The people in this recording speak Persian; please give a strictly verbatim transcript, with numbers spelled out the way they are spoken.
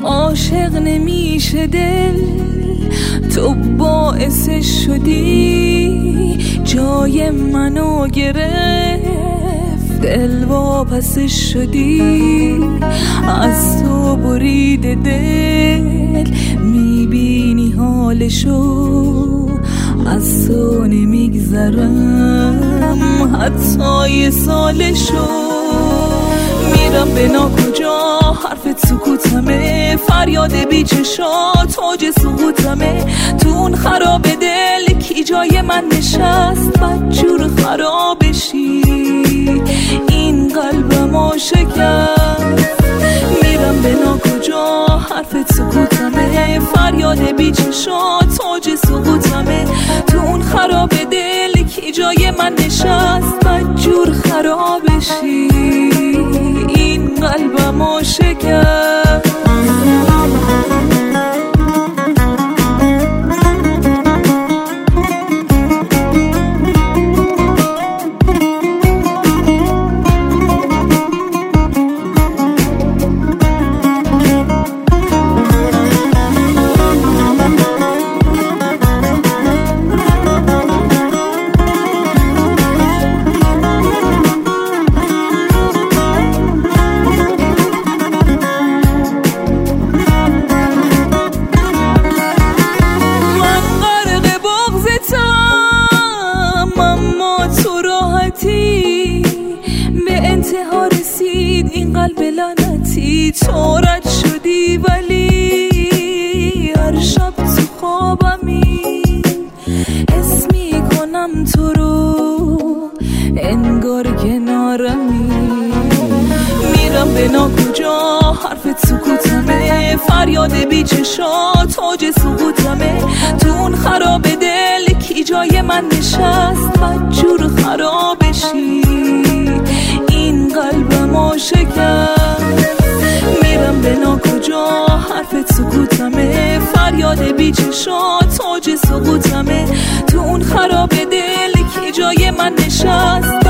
عاشق نمیشه دل، تو باعثش شدی جای منو گرفت، دل واپسش شدی، از تو بریده دل، میبینی حالشو، از تو نمیگذرم حتی یه سالشو. میرم به ناکجا، حرف سکوتمه، فریاد بی چشات اوج سقوطمه. تو اون خراب دل کی جای من نشست، بدجور خرابشی این قلبمو شکست. میرم به ناکجا، حرف سکوتمه، فریاد بی چشات اوج سقوطمه. تو اون خراب دل کی جای من نشست، بدجور خرابشی این قلبمو شکست. به انتها رسید این قلب لعنتی، تو رد شدی ولی هر شب تو خوابمی حس میکنم تو رو، انگار کنارمی. میرم به ناکجا، حرف سکوتمه، فریاد بی چشات اوج سقوطمه. تو اون خراب دل کی جای من نشست، بدجور خرابشی این قلبمو شکست. میرم به ناکجا، حرف سکوتمه، فریاد بی چشات اوج سقوطمه. تو اون خراب دل کی جای من نشست،